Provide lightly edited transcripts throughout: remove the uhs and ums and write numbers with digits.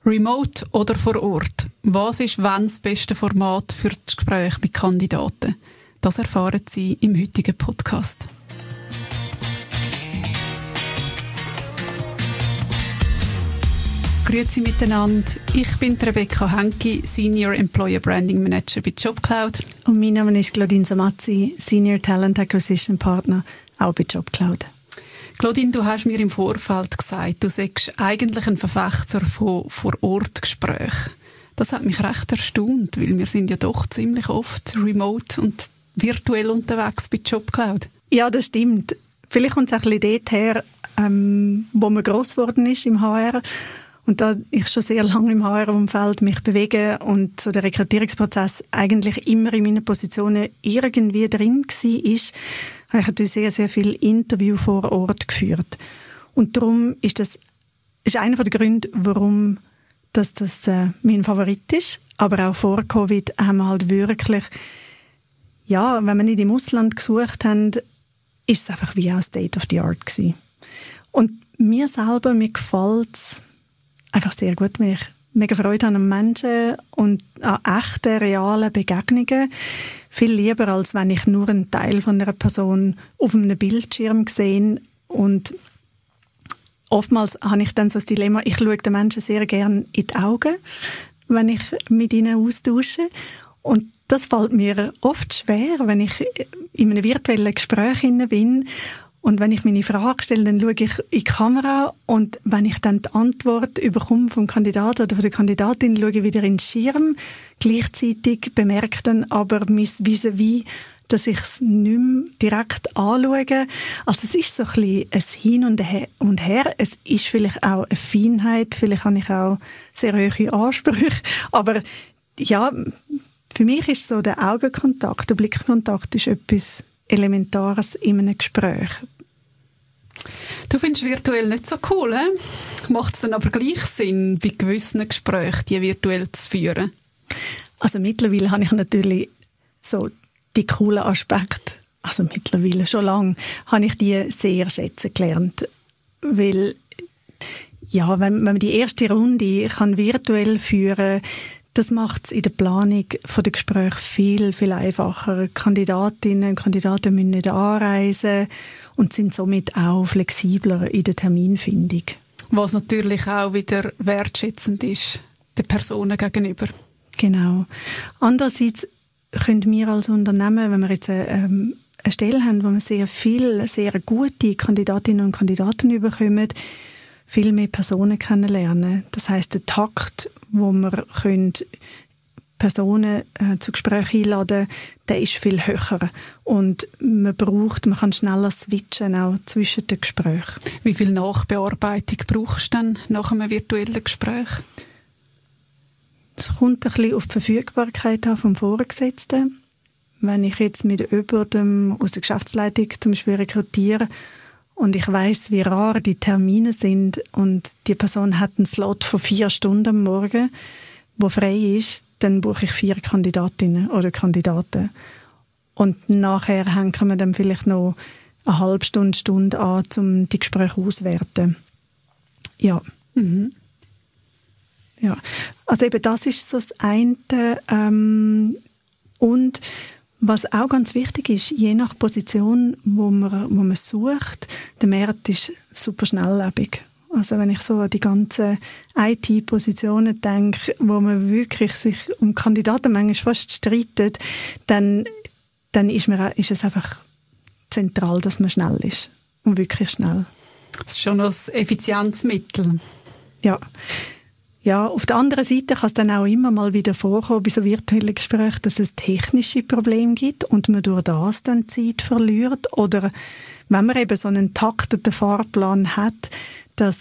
Remote oder vor Ort? Was ist wann das beste Format für das Gespräch mit Kandidaten? Das erfahren Sie im heutigen Podcast. Grüezi miteinander. Ich bin Rebecca Henke, Senior Employer Branding Manager bei JobCloud. Und mein Name ist Claudine Samazzi, Senior Talent Acquisition Partner, auch bei JobCloud. Claudine, du hast mir im Vorfeld gesagt, du seist eigentlich ein Verfechter von Vor-Ort-Gesprächen. Das hat mich recht erstaunt, weil wir sind ja doch ziemlich oft remote und virtuell unterwegs bei JobCloud. Ja, das stimmt. Vielleicht kommt es auch ein bisschen dort her, wo man gross geworden ist im HR. Und da ich schon sehr lange im HR-Umfeld mich bewege und so der Rekrutierungsprozess eigentlich immer in meinen Positionen irgendwie drin war, habe ich natürlich sehr, sehr viele Interviews vor Ort geführt. Und darum ist das einer der Gründe, warum das mein Favorit ist. Aber auch vor Covid haben wir halt wirklich, ja, wenn wir nicht im Ausland gesucht haben, ist es einfach wie auch State of the Art gewesen. Und mir gefällt es einfach sehr gut, wenn ich mega Freude habe an Menschen und an echten, realen Begegnungen. Viel lieber, als wenn ich nur einen Teil von einer Person auf einem Bildschirm sehe. Und oftmals habe ich dann so das Dilemma, ich schaue den Menschen sehr gerne in die Augen, wenn ich mit ihnen austausche. Und das fällt mir oft schwer, wenn ich in einem virtuellen Gespräch bin. Und wenn ich meine Frage stelle, dann schaue ich in die Kamera und wenn ich dann die Antwort bekomme vom Kandidaten oder von der Kandidatin, schaue ich wieder in den Schirm. Gleichzeitig bemerke dann aber mein Vis-à-vis, dass ich es nicht mehr direkt anschaue. Also es ist so ein bisschen ein Hin und Her. Es ist vielleicht auch eine Feinheit, vielleicht habe ich auch sehr hohe Ansprüche. Aber ja, für mich ist so der Augenkontakt, der Blickkontakt ist etwas Elementares in einem Gespräch. Du findest virtuell nicht so cool, he? Macht es dann aber gleich Sinn, bei gewissen Gesprächen die virtuell zu führen? Also mittlerweile habe ich natürlich so die coolen Aspekte, also mittlerweile schon lange, habe ich die sehr schätzen gelernt. Weil, ja, wenn man die erste Runde kann virtuell führen, das macht es in der Planung der Gespräche viel, viel einfacher. Kandidatinnen und Kandidaten müssen nicht anreisen und sind somit auch flexibler in der Terminfindung. Was natürlich auch wieder wertschätzend ist, den Personen gegenüber. Genau. Andererseits können wir als Unternehmen, wenn wir jetzt eine Stelle haben, wo wir sehr viele, sehr gute Kandidatinnen und Kandidaten bekommen, viel mehr Personen kennenlernen. Das heisst, der Takt, wo wir Personen zu Gesprächen einladen, der ist viel höher. Und man kann schneller switchen, auch zwischen den Gesprächen. Wie viel Nachbearbeitung brauchst du dann nach einem virtuellen Gespräch? Es kommt ein bisschen auf die Verfügbarkeit vom Vorgesetzten. Wenn ich jetzt mit jemandem aus der Geschäftsleitung zum Beispiel rekrutiere, und ich weiss, wie rar die Termine sind und die Person hat einen Slot von 4 Stunden am Morgen, wo frei ist, dann buche ich 4 Kandidatinnen oder Kandidaten. Und nachher hängen wir dann vielleicht noch eine halbe Stunde an, um die Gespräche auszuwerten. Ja. Mhm. Ja. Also eben das ist so das eine. Und was auch ganz wichtig ist, je nach Position, wo man sucht, der Markt ist super schnelllebig. Also wenn ich so an die ganzen IT-Positionen denke, wo man wirklich sich um Kandidaten manchmal fast streitet, dann ist es einfach zentral, dass man schnell ist. Und wirklich schnell. Das ist schon ein Effizienzmittel. Ja. Ja, auf der anderen Seite kann es dann auch immer mal wieder vorkommen bei so virtuellen Gesprächen, dass es technische Probleme gibt und man durch das dann Zeit verliert. Oder wenn man eben so einen takteten Fahrplan hat, dass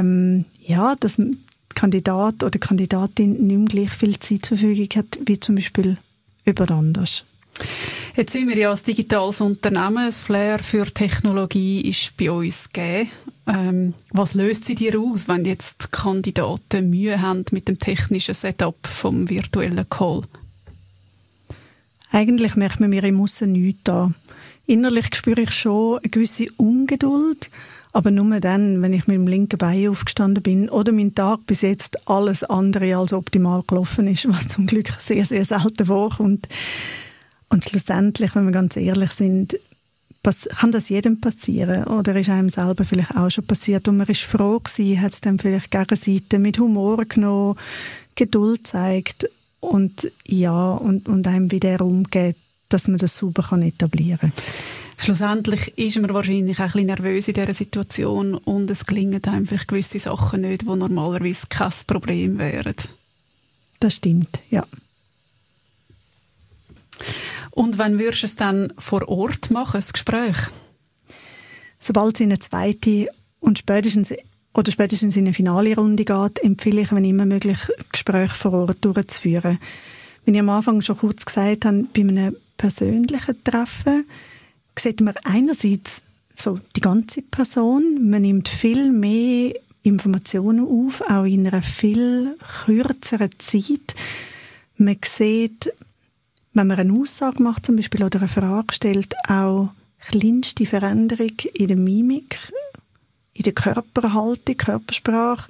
Kandidat oder Kandidatin nicht mehr gleich viel Zeit zur Verfügung hat, wie zum Beispiel jemand anders. Jetzt sind wir ja ein digitales Unternehmen. Das Flair für Technologie ist bei uns gegeben. Was löst sie dir aus, wenn jetzt die Kandidaten Mühe haben mit dem technischen Setup vom virtuellen Call? Eigentlich merkt man mir im Aussen nichts an. Innerlich spüre ich schon eine gewisse Ungeduld, Aber nur dann, wenn ich mit dem linken Bein aufgestanden bin oder mein Tag bis jetzt alles andere als optimal gelaufen ist, was zum Glück sehr, sehr selten vorkommt. Und schlussendlich, wenn wir ganz ehrlich sind, kann das jedem passieren oder ist einem selber vielleicht auch schon passiert und man ist froh gewesen, hat es dann vielleicht Gegenseite mit Humor genommen, Geduld gezeigt und einem wieder Raum geben, dass man das sauber etablieren kann. Schlussendlich ist man wahrscheinlich auch ein bisschen nervös in dieser Situation und es gelingen einem vielleicht gewisse Sachen nicht, die normalerweise kein Problem wären. Das stimmt, ja. Und wann würdest du es dann vor Ort machen, das Gespräch? Sobald es in eine zweite und spätestens in eine finale Runde geht, empfehle ich, wenn immer möglich, Gespräche vor Ort durchzuführen. Wie ich am Anfang schon kurz gesagt habe, bei einem persönlichen Treffen sieht man einerseits so die ganze Person, man nimmt viel mehr Informationen auf, auch in einer viel kürzeren Zeit. Man sieht, wenn man eine Aussage macht zum Beispiel oder eine Frage stellt, auch kleinste Veränderung in der Mimik, in der Körperhaltung, Körpersprache,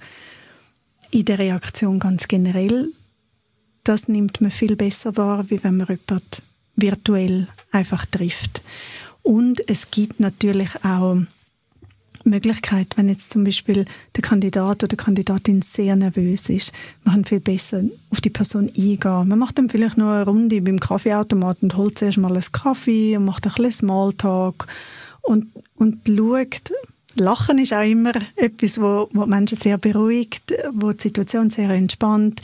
in der Reaktion ganz generell. Das nimmt man viel besser wahr, wie wenn man jemanden virtuell einfach trifft. Und es gibt natürlich auch Möglichkeit, wenn jetzt zum Beispiel der Kandidat oder die Kandidatin sehr nervös ist, man kann viel besser auf die Person eingehen. Man macht dann vielleicht noch eine Runde beim Kaffeeautomat und holt zuerst mal einen Kaffee und macht ein bisschen Smalltalk und schaut. Lachen ist auch immer etwas, wo Menschen sehr beruhigt, wo die Situation sehr entspannt.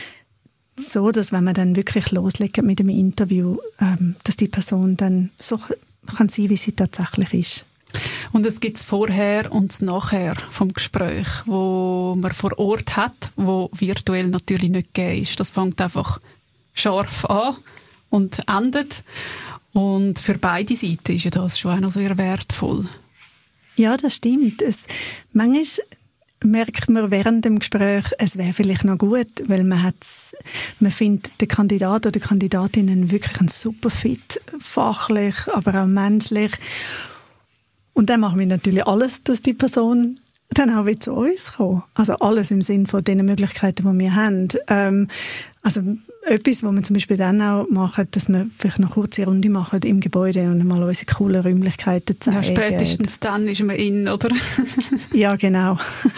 So, dass wenn man dann wirklich loslegt mit dem Interview, dass die Person dann so kann sein, wie sie tatsächlich ist. Und es gibt das Vorher und das Nachher vom Gespräch, wo man vor Ort hat, wo virtuell natürlich nicht gegeben ist. Das fängt einfach scharf an und endet. Und für beide Seiten ist ja das schon auch noch sehr wertvoll. Ja, das stimmt. Manchmal merkt man während dem Gespräch, es wäre vielleicht noch gut, weil man findet den Kandidat oder die Kandidatin wirklich ein super fit, fachlich, aber auch menschlich. Und dann machen wir natürlich alles, dass die Person dann auch wieder zu uns kommt. Also alles im Sinne von den Möglichkeiten, die wir haben. Also etwas, was wir zum Beispiel dann auch machen, dass wir vielleicht noch kurz eine Runde machen im Gebäude und mal unsere coolen Räumlichkeiten zeigen. Ja, spätestens dann ist man in, oder? Ja, genau.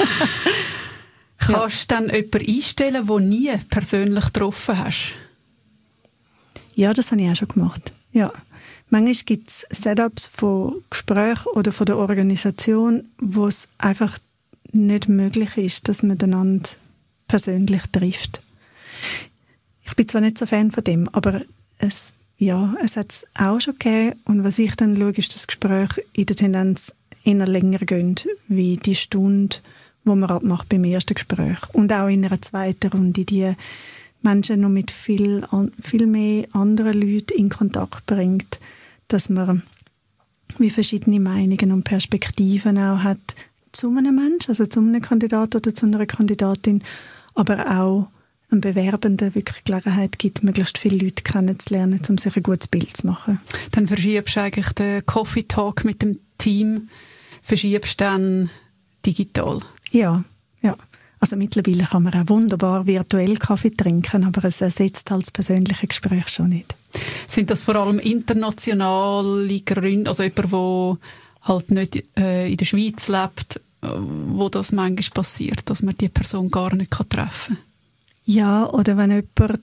Kannst du dann jemanden einstellen, den nie persönlich getroffen hast? Ja, das habe ich auch schon gemacht. Ja. Manchmal gibt es Setups von Gesprächen oder von der Organisation, wo es einfach nicht möglich ist, dass man einander persönlich trifft. Ich bin zwar nicht so Fan von dem, aber es hat es auch schon gegeben. Und was ich dann schaue, ist, dass das Gespräch in der Tendenz eher länger geht, wie die Stunde, die man abmacht beim ersten Gespräch. Und auch in einer zweiten Runde, die Menschen noch mit viel mehr anderen Leuten in Kontakt bringt, dass man wie verschiedene Meinungen und Perspektiven auch hat zu einem Menschen, also zu einem Kandidat oder zu einer Kandidatin, aber auch einem Bewerbenden wirklich Gelegenheit gibt, möglichst viele Leute kennenzulernen, um sich ein gutes Bild zu machen. Dann verschiebst du eigentlich den Coffee Talk mit dem Team, verschiebst dann digital? Ja. Also mittlerweile kann man auch wunderbar virtuell Kaffee trinken, aber es ersetzt halt das persönliche Gespräch schon nicht. Sind das vor allem internationale Gründe, also jemand, der halt nicht in der Schweiz lebt, wo das manchmal passiert, dass man die Person gar nicht treffen kann? Ja, oder wenn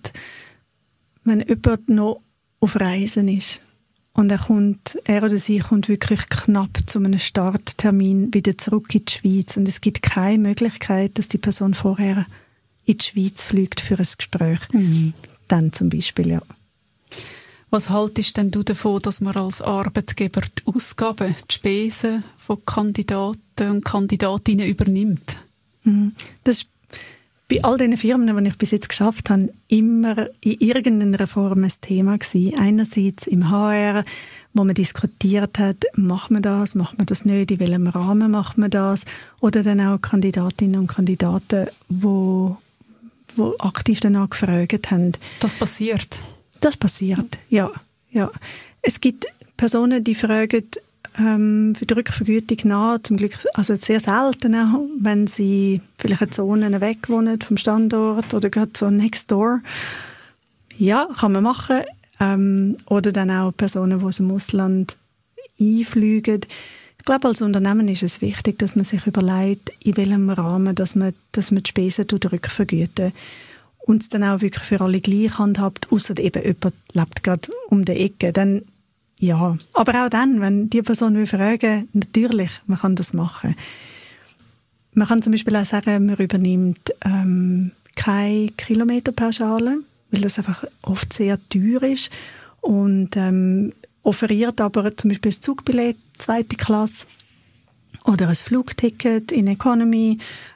jemand noch auf Reisen ist und er oder sie kommt wirklich knapp zu einem Starttermin wieder zurück in die Schweiz und es gibt keine Möglichkeit, dass die Person vorher in die Schweiz fliegt für ein Gespräch. Mhm. Dann zum Beispiel, ja. Was haltest denn du davon, dass man als Arbeitgeber die Ausgaben, die Spesen von Kandidaten und Kandidatinnen übernimmt? Das ist bei all den Firmen, die ich bis jetzt geschafft habe, immer in irgendeiner Form ein Thema gewesen. Einerseits im HR, wo man diskutiert hat, macht man das nicht, in welchem Rahmen macht man das? Oder dann auch Kandidatinnen und Kandidaten, die aktiv danach gefragt haben. Das passiert? Das passiert, ja. Es gibt Personen, die fragen, für die Rückvergütung nach, zum Glück, also sehr selten auch, wenn sie vielleicht eine Zone weg wohnen vom Standort oder gerade so next door. Ja, kann man machen. Oder dann auch Personen, die aus dem Ausland einfliegen. Ich glaube, als Unternehmen ist es wichtig, dass man sich überlegt, in welchem Rahmen dass man die Spesen rückvergüten und es dann auch wirklich für alle gleich handhabt, ausser eben jemand lebt gerade um die Ecke. Dann, ja. Aber auch dann, wenn die Person will fragen, natürlich, man kann das machen. Man kann zum Beispiel auch sagen, man übernimmt keine Kilometerpauschale, weil das einfach oft sehr teuer ist und offeriert aber zum Beispiel ein Zugbillett, 2. Klasse oder ein Flugticket in Economy.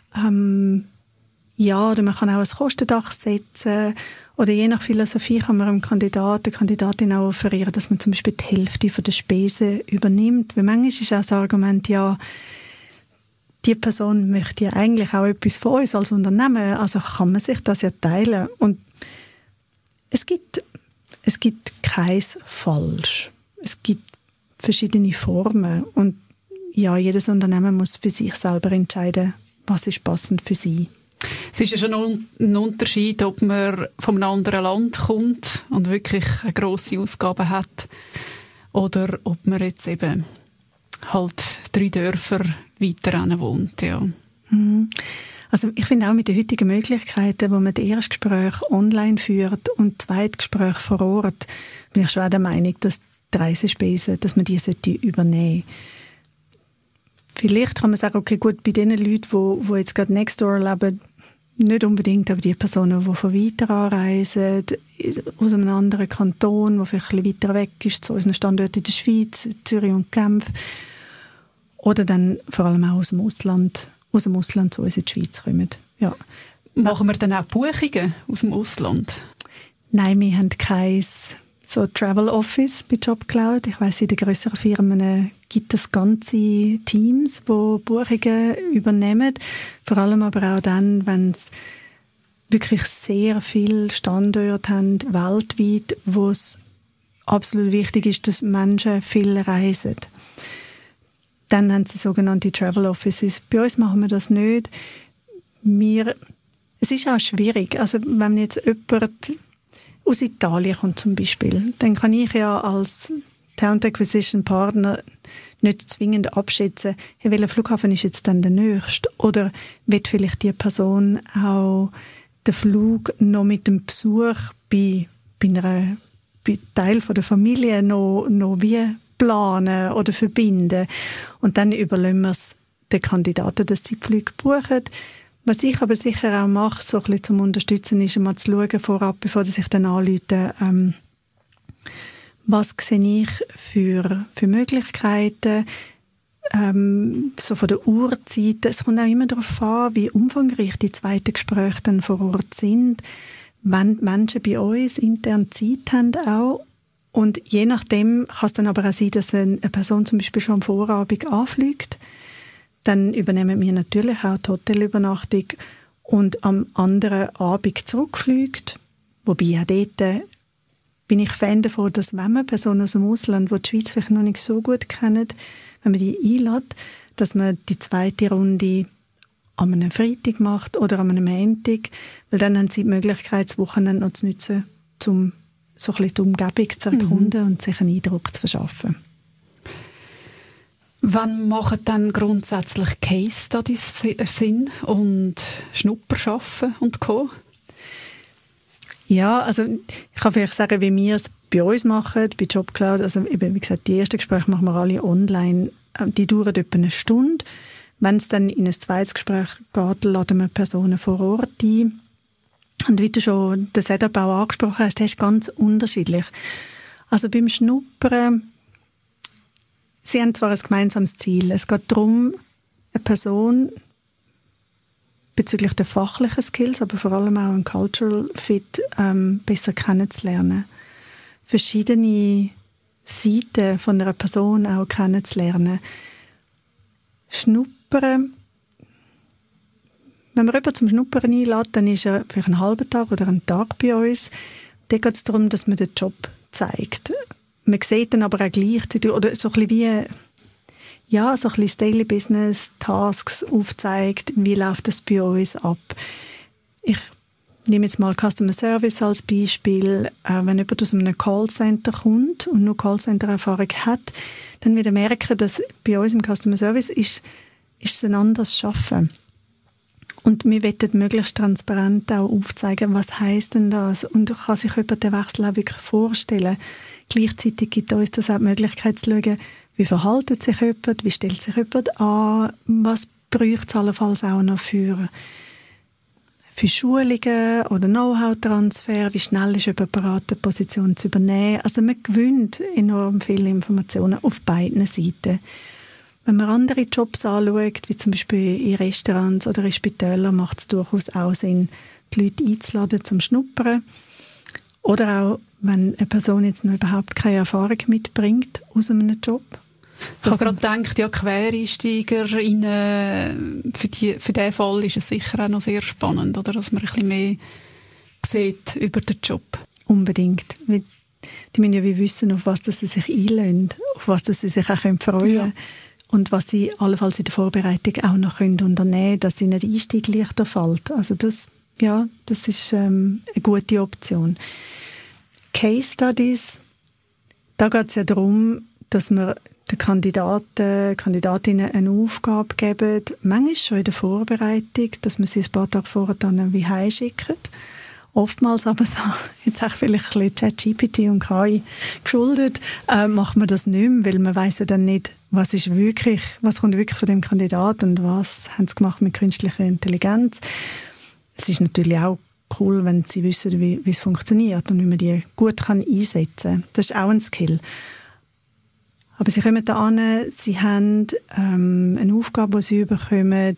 Ja, oder man kann auch ein Kostendach setzen oder je nach Philosophie kann man einem Kandidaten, der Kandidatin auch offerieren, dass man zum Beispiel die Hälfte von der Spesen übernimmt. Weil manchmal ist auch das Argument, ja, die Person möchte ja eigentlich auch etwas von uns als Unternehmen, also kann man sich das ja teilen. Und es gibt kein Falsch. Es gibt verschiedene Formen und ja, jedes Unternehmen muss für sich selber entscheiden, was ist passend für sie. Es ist ja schon ein Unterschied, ob man von einem anderen Land kommt und wirklich eine grosse Ausgabe hat oder ob man jetzt eben halt 3 Dörfer weiter wohnt. Ja. Also ich finde auch mit den heutigen Möglichkeiten, wo man das Erstgespräch online führt und das Zweitgespräch vor Ort, bin ich schon auch der Meinung, dass die Reisespesen, dass man die übernehmen sollte. Vielleicht kann man sagen, okay, gut, bei den Leuten, die jetzt gerade next door leben, nicht unbedingt, aber die Personen, die von weiter anreisen, aus einem anderen Kanton, der vielleicht ein bisschen weiter weg ist, zu unseren Standorten in der Schweiz, Zürich und Genf, oder dann vor allem auch aus dem Ausland zu uns in die Schweiz kommen. Ja. Machen wir dann auch Buchungen aus dem Ausland? Nein, wir haben kein so Travel Office bei JobCloud. Ich weiss, in den grösseren Firmen gibt es ganze Teams, die Buchungen übernehmen. Vor allem aber auch dann, wenn es wirklich sehr viele Standorte haben, weltweit, wo es absolut wichtig ist, dass Menschen viel reisen. Dann haben sie sogenannte Travel Offices. Bei uns machen wir das nicht. Es ist auch schwierig. Also wenn jetzt jemand aus Italien kommt zum Beispiel, dann kann ich ja als Talent Acquisition Partner nicht zwingend abschätzen, welcher Flughafen ist jetzt dann der nächste. Oder wird vielleicht die Person auch den Flug noch mit dem Besuch bei Teil von der Familie noch wie planen oder verbinden. Und dann überlassen wir es den Kandidaten, dass sie die Flüge buchen. Was ich aber sicher auch mache, so ein bisschen zum Unterstützen, ist einmal zu schauen vorab, bevor ich dann anrufe, was sehe ich für Möglichkeiten, so von der Uhrzeit. Es kommt auch immer darauf an, wie umfangreich die zweiten Gespräche dann vor Ort sind, wenn die Menschen bei uns intern Zeit haben auch. Und je nachdem kann es dann aber auch sein, dass eine Person zum Beispiel schon am Vorabend anfliegt. Dann übernehmen wir natürlich auch die Hotelübernachtung und am anderen Abend zurückfliegt. Wobei auch dort bin ich Fan davon, dass wenn man Personen aus dem Ausland, die die Schweiz vielleicht noch nicht so gut kennen, wenn man die einlädt, dass man die zweite Runde an einem Freitag macht oder an einem Montag, weil dann haben sie die Möglichkeit, das Wochenende noch zu nutzen, um so ein bisschen die Umgebung zu erkunden und sich einen Eindruck zu verschaffen. Wann machen dann grundsätzlich Case Studies Sinn und Schnupper arbeiten und Co.? Ja, also ich kann vielleicht sagen, wie wir es bei uns machen, bei JobCloud. Also eben, wie gesagt, die ersten Gespräche machen wir alle online. Die dauern etwa eine Stunde. Wenn es dann in ein zweites Gespräch geht, laden wir Personen vor Ort ein. Und wie du schon den Setup auch angesprochen hast, das ist ganz unterschiedlich. Also beim Schnuppern, sie haben zwar ein gemeinsames Ziel. Es geht darum, eine Person bezüglich der fachlichen Skills, aber vor allem auch ein Cultural Fit besser kennenzulernen. Verschiedene Seiten von einer Person auch kennenzulernen. Schnuppern. Wenn man jemanden zum Schnuppern einlädt, dann ist er für einen halben Tag oder einen Tag bei uns. Da geht es darum, dass man den Job zeigt. Man sieht dann aber auch gleichzeitig, oder so ein bisschen wie ja, so ein bisschen das Daily Business, Tasks aufzeigt, wie läuft das bei uns ab. Ich nehme jetzt mal Customer Service als Beispiel. Wenn jemand aus einem Callcenter kommt und nur Callcenter-Erfahrung hat, dann wird er merken, dass bei uns im Customer Service ist es ein anderes Arbeiten. Und wir wollen möglichst transparent auch aufzeigen, was heisst denn das? Und kann sich jemand den Wechsel auch wirklich vorstellen. Gleichzeitig gibt uns das auch die Möglichkeit zu schauen, wie verhält sich jemand, wie stellt sich jemand an, was braucht es allenfalls auch noch für Schulungen oder Know-how-Transfer, wie schnell ist jemand bereit, eine Position zu übernehmen. Also man gewinnt enorm viele Informationen auf beiden Seiten. Wenn man andere Jobs anschaut, wie zum Beispiel in Restaurants oder in Spitälern, macht es durchaus auch Sinn, die Leute einzuladen zum Schnuppern. Oder auch, wenn eine Person jetzt noch überhaupt keine Erfahrung mitbringt aus einem Job. Ich habe gerade gedacht, ja, QuereinsteigerInnen, für diesen Fall ist es sicher auch noch sehr spannend, oder? Dass man ein bisschen mehr sieht über den Job. Unbedingt. Die müssen ja wie wissen, auf was sie sich einlösen, auf was sie sich auch freuen können. Ja. Und was sie allenfalls in der Vorbereitung auch noch unternehmen können, dass ihnen der Einstieg leichter fällt. Also das ist eine gute Option. Case Studies, da geht es ja darum, dass wir den Kandidatinnen eine Aufgabe geben, manchmal schon in der Vorbereitung, dass man sie ein paar Tage vorher dann wie heimschickt. Oftmals aber so, jetzt auch vielleicht ein bisschen ChatGPT und KI geschuldet, macht man das nicht mehr, weil man weiss ja dann nicht, was kommt wirklich von dem Kandidaten und was haben sie gemacht mit künstlicher Intelligenz. Es ist natürlich auch cool, wenn sie wissen, wie es funktioniert und wie man die gut einsetzen kann. Das ist auch ein Skill. Aber sie kommen da an, sie haben eine Aufgabe, die sie bekommen.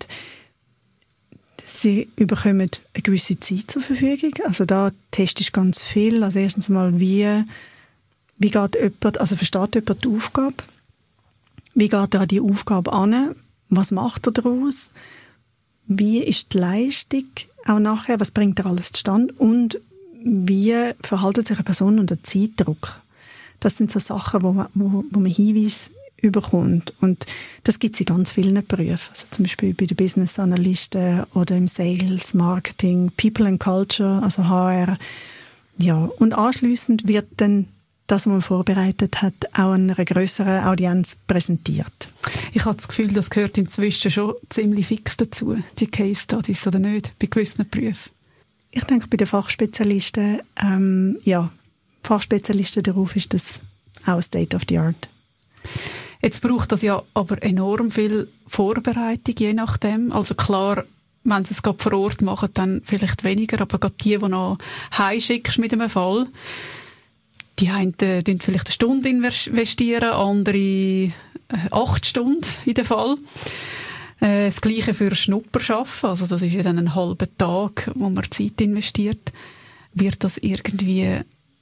Sie bekommen eine gewisse Zeit zur Verfügung. Also da testest du ganz viel. Also erstens mal, wie geht jemand, also versteht jemand die Aufgabe? Wie geht er an die Aufgabe an? Was macht er daraus? Wie ist die Leistung auch nachher? Was bringt er alles zustande? Und wie verhält sich eine Person unter Zeitdruck? Das sind so Sachen, wo man Hinweise überkommt. Und das gibt es in ganz vielen Berufen. Also zum Beispiel bei den Business Analysten oder im Sales, Marketing, People and Culture, also HR. Ja, und anschliessend wird dann das, was man vorbereitet hat, auch einer grösseren Audienz präsentiert. Ich habe das Gefühl, das gehört inzwischen schon ziemlich fix dazu, die Case Studies, oder nicht, bei gewissen Berufen? Ich denke, bei den Fachspezialisten, Fachspezialisten darauf ist das auch State of the Art. Jetzt braucht das ja aber enorm viel Vorbereitung, je nachdem. Also klar, wenn sie es gerade vor Ort machen, dann vielleicht weniger, aber gerade die noch heimschickst mit einem Fall, die einen vielleicht eine Stunde investieren, andere 8 Stunden in dem Fall. Das Gleiche für Schnupperschaffen, also das ist ja dann ein halber Tag, wo man Zeit investiert. Wird das irgendwie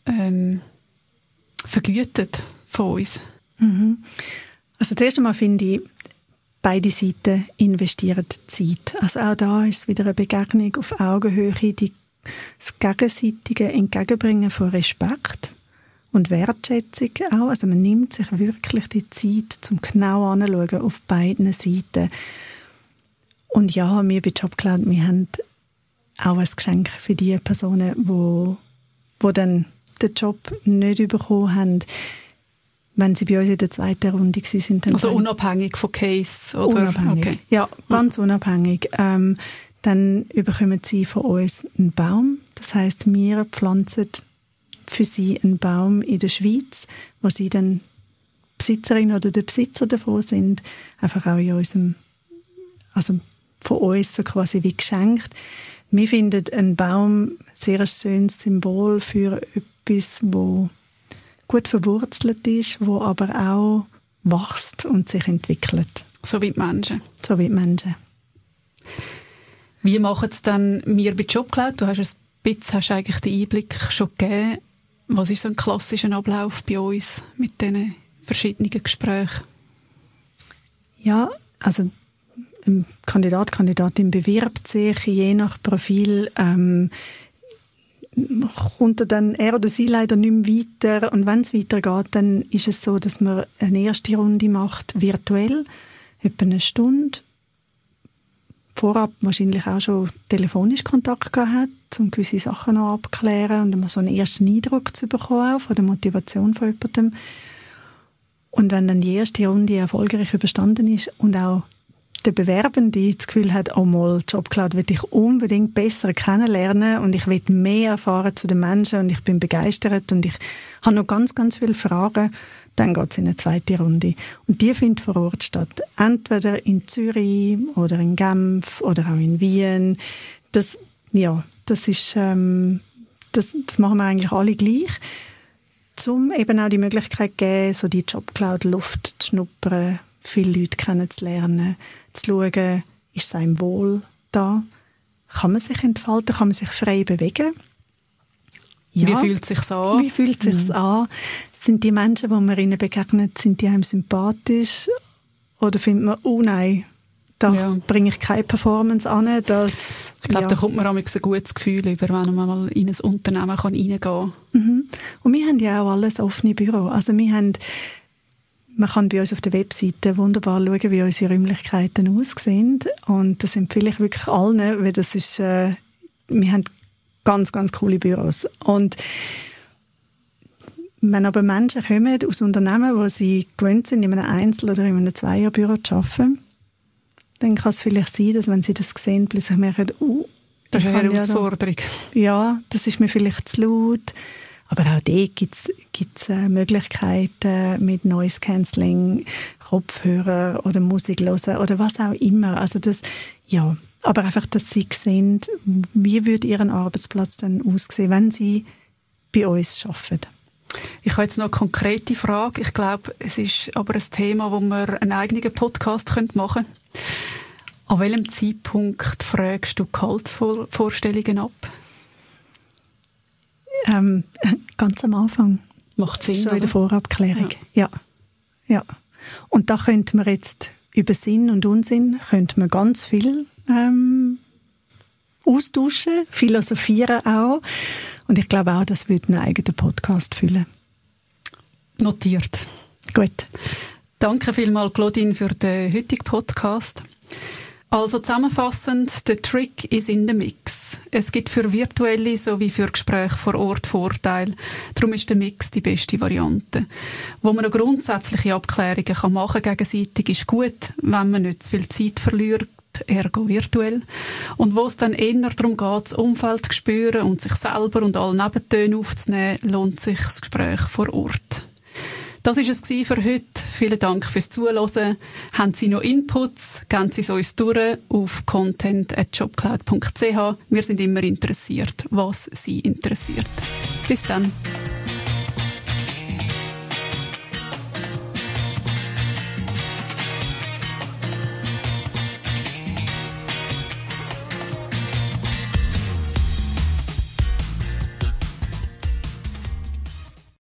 vergütet von uns? Mhm. Also zuerst einmal finde ich, beide Seiten investieren Zeit. Also auch da ist es wieder eine Begegnung auf Augenhöhe, das gegenseitige Entgegenbringen von Respekt und Wertschätzung auch. Also man nimmt sich wirklich die Zeit, zum genau anzuschauen auf beiden Seiten. Und ja, wir bei JobCloud, wir haben auch ein Geschenk für die Personen, die dann den Job nicht bekommen haben, wenn sie bei uns in der zweiten Runde sind. Also unabhängig von Case? Oder? Unabhängig, okay. Ja, ganz unabhängig. Dann bekommen sie von uns einen Baum. Das heisst, wir pflanzen für sie einen Baum in der Schweiz, wo sie dann Besitzerin oder der Besitzer davon sind, einfach auch in unserem, also von uns so quasi wie geschenkt. Wir finden einen Baum sehr ein schönes Symbol für etwas, wo gut verwurzelt ist, wo aber auch wächst und sich entwickelt. So wie die Menschen. So wie die Menschen. Wie machen es dann wir bei JobCloud? Du hast eigentlich den Einblick schon gegeben. Was ist so ein klassischer Ablauf bei uns mit diesen verschiedenen Gesprächen? Ja, also ein Kandidatin bewirbt sich je nach Profil. kommt er oder sie leider nicht mehr weiter. Und wenn es weitergeht, dann ist es so, dass man eine erste Runde macht, virtuell, etwa eine Stunde. Vorab wahrscheinlich auch schon telefonisch Kontakt gehabt hat, um gewisse Sachen noch abzuklären und mal so einen ersten Eindruck zu bekommen, auch von der Motivation von jemandem. Und wenn dann die erste Runde erfolgreich überstanden ist und auch der Bewerbende das Gefühl hat, oh mal, JobCloud will ich unbedingt besser kennenlernen und ich will mehr erfahren zu den Menschen und ich bin begeistert und ich habe noch ganz, ganz viele Fragen, dann geht es in eine zweite Runde. Und die findet vor Ort statt. Entweder in Zürich oder in Genf oder auch in Wien. Das ist, das machen wir eigentlich alle gleich. Um eben auch die Möglichkeit zu geben, so die JobCloud-Luft zu schnuppern, viele Leute kennenzulernen, zu schauen, ist es einem wohl da? Kann man sich entfalten? Kann man sich frei bewegen? Ja. Wie fühlt es sich an? Wie fühlt es sich an? Sind die Menschen, die man ihnen begegnet, sind die einem sympathisch? Oder findet man, oh nein, da bringe ich keine Performance an? Ich glaube, da kommt man auch ein gutes Gefühl über, wenn man mal in ein Unternehmen reingehen kann. Mhm. Und wir haben ja auch alles offene Büro. Also man kann bei uns auf der Webseite wunderbar schauen, wie unsere Räumlichkeiten aussehen. Und das empfehle ich wirklich allen, weil das ist, wir haben ganz, ganz coole Büros. Und wenn aber Menschen kommen aus Unternehmen, wo sie gewöhnt sind, in einem Einzel- oder in einem Zweierbüro zu arbeiten, dann kann es vielleicht sein, dass wenn sie das sehen, plötzlich merken, das ist eine Herausforderung. Ja, das ist mir vielleicht zu laut. Aber auch dort gibt es Möglichkeiten mit Noise Cancelling, Kopfhörer oder Musik hören oder was auch immer. Also das, ja, aber einfach, dass sie sehen, wie würde ihr Arbeitsplatz dann aussehen, wenn sie bei uns arbeiten. Ich habe jetzt noch eine konkrete Frage. Ich glaube, es ist aber ein Thema, wo wir einen eigenen Podcast machen können. An welchem Zeitpunkt fragst du Gehaltsvorstellungen ab? Ganz am Anfang. Macht Sinn, schon in der Vorabklärung. Ja. Und da könnte man jetzt über Sinn und Unsinn könnte man ganz viel austauschen, philosophieren auch. Und ich glaube auch, das würde einen eigenen Podcast füllen. Notiert. Gut. Danke vielmals, Claudine, für den heutigen Podcast. Also zusammenfassend, der Trick ist in the Mix. Es gibt für virtuelle sowie für Gespräche vor Ort Vorteile. Darum ist der Mix die beste Variante. Wo man noch grundsätzliche Abklärungen machen kann gegenseitig, ist gut, wenn man nicht zu viel Zeit verliert, ergo virtuell. Und wo es dann eher darum geht, das Umfeld zu spüren und sich selber und alle Nebentöne aufzunehmen, lohnt sich das Gespräch vor Ort. Das war es für heute. Vielen Dank fürs Zuhören. Haben Sie noch Inputs? Geben Sie es uns durch auf content@jobcloud.ch. Wir sind immer interessiert, was Sie interessiert. Bis dann.